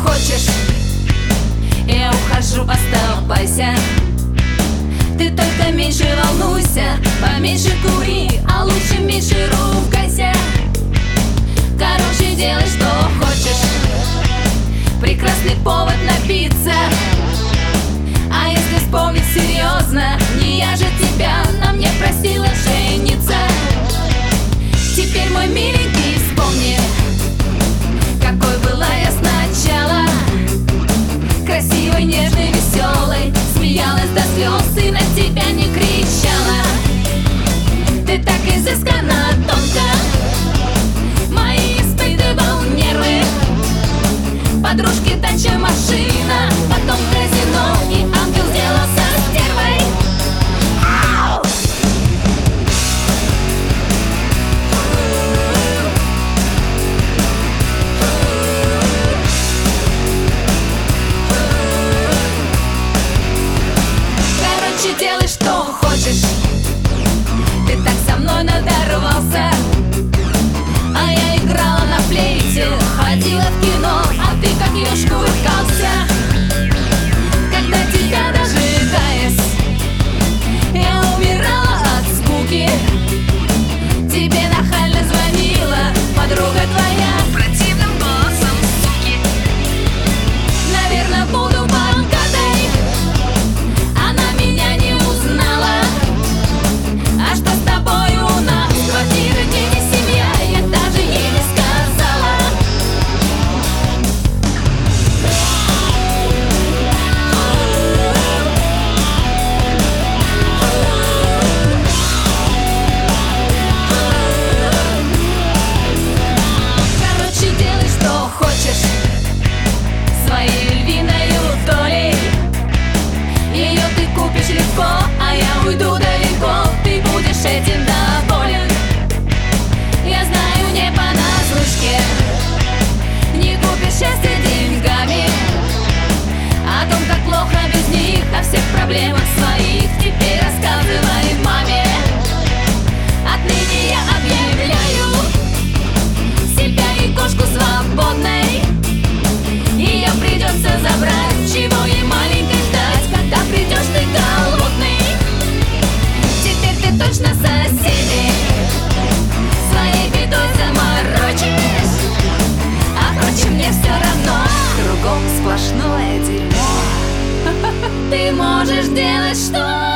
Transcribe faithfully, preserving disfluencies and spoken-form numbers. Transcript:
хочешь. Я ухожу, оставайся. Ты только меньше волнуйся, поменьше кури, а лучше меньше ругайся. Короче, делай, что хочешь. Прекрасный повод напиться. А если вспомнить серьезно, не я же тебя на мне просила жениться. Теперь, мой миленький, вспомни, какой была я сначала. Красивой, нежной, веселой, смеялась до слез и на тебя не кричала. Ты так изысканно, тонко мои испытывал нервы. Подружки, тача, машина, потом казино, и ангел сделался стервой. Ау! Короче, делай, что хочешь. Ты так со мной надорвался, а я играла на флейте, ходила в кино, а ты как еж кувыркался. Когда тебя дожидаясь, я умирала от скуки. Тебе нахально звонила подруга твоя противным голосом суки. Наверное, буду богатой, она меня не узнала. А что с тобой у нас? Квартира, дети, семья, я даже ей не сказала. Короче, делай, что хочешь своей львиною долей. Ее ты купишь легко, а я уйду далеко. Ты будешь этим доволен. Я знаю, не понаслышке не купишь счастье деньгами. О том, как плохо без них, о всех проблемах своих теперь рассказывай маме. Отныне я объявляю себя и кошку свободной. Ее придется забрать, чего ей маленькой ждать, когда придешь ты голодный. Теперь ты точно соседей своей бедой заморочишь. А впрочем, мне все равно, кругом сплошное дерьмо. Ты можешь делать что